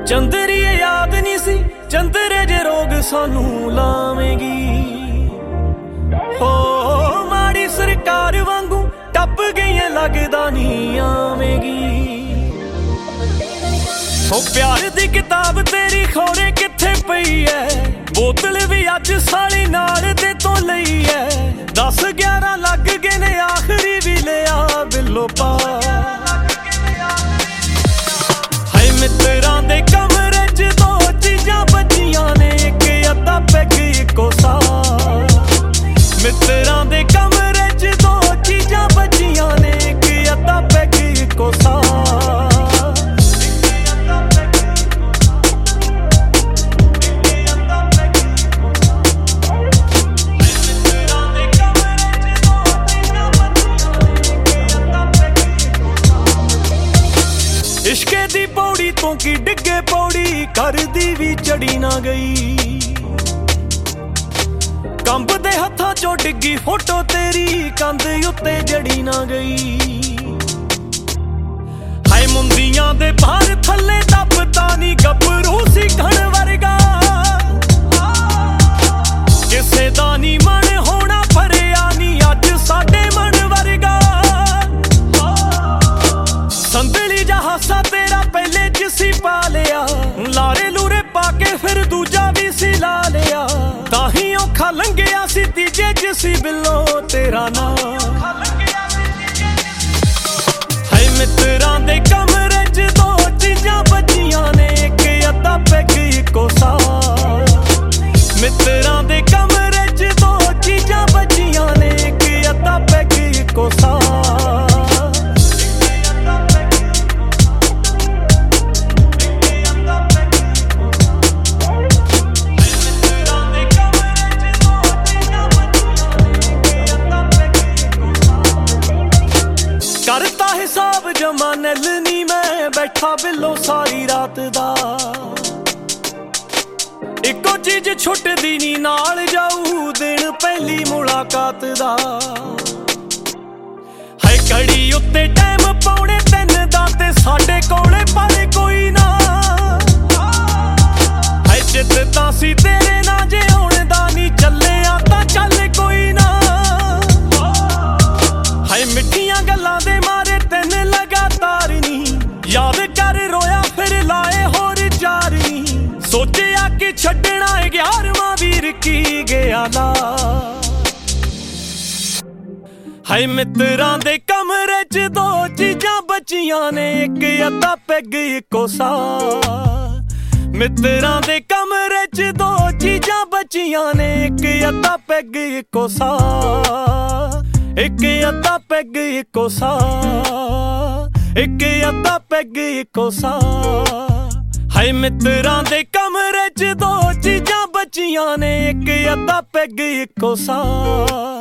ਚੰਦਰੀਏ याद नहीं सी चंदरे जे रोग सानू लावेगी हो माड़ी सरकार वांगू टप गई लगदा नहीं आवेगी हो प्यार दी किताब तेरी खोरे किथे पई है बोतल भी अज साली नाल दे तो लई है 10-11 लग गए ने आखिरी भी लिया बिलो पा हाय मित्रां दे कमरे च दो चीजां बचियां ने एक अद्धा पैग इको सा मित्रां दे कमरे च दो चीजां बचियां ने एक अद्धा पैग इको सा इश्के दी पौड़ी तो की डिगे पौड़ी कर दी भी चढ़ी ना गई कंब दे हत्थां चों डिगी फोटो तेरी कंध उत्ते जड़ी ना गई हाय मुंदियां दे बाहर थल्ले दबता नी गभरू सी घण वर्गा किसे दा नी मन होना भरिया नी अज साडे मन वर्गा संदली जा हासा तेरा पहले जिसी पा लिया लारे लूरे पाके फिर दूजा भी सी ला लिया ताही औखा लंघिया सी तीजे जिसी बिलो तेरा ना हाय मित्रां दे कमरे च दो चीजां बचियां ने एक अद्धा पैग इको सा मित्रां दे कमरे च दो चीजां बचियां ने एक अद्धा पैग इको सा करता हिसाब जमा नल नी मैं बैठा बिलो सारी रात दा इको चीज छुटदी नी नाल जाऊ दिन पहली मुलाकात दा हाय घड़ी उत्ते टाइम पौने 3 दा ते साडे कोले पर कोई ना हाय जित तां सी तेरे ना जे हुण दा नी चले तां चल कोई ना हाय मिठियां गल्लां दे मारे 3 लगातार नी याद कर रोया फिर लाए होर चार नी सोचिया कि छड्डना 11वां वीर की गया ला हाय मित्रां दे कमरे च दो चीजां बचियां ने एक अद्धा पैग इको सा मित्रां दे कमरे च दो चीजां बचियां ने एक अद्धा पैग इको सा एक अद्धा पैग इको सा एक अद्धा पैग इको सा हाय मित्रां दे कमरे च दो चीजां बचियां ने एक अद्धा पैग इको सा।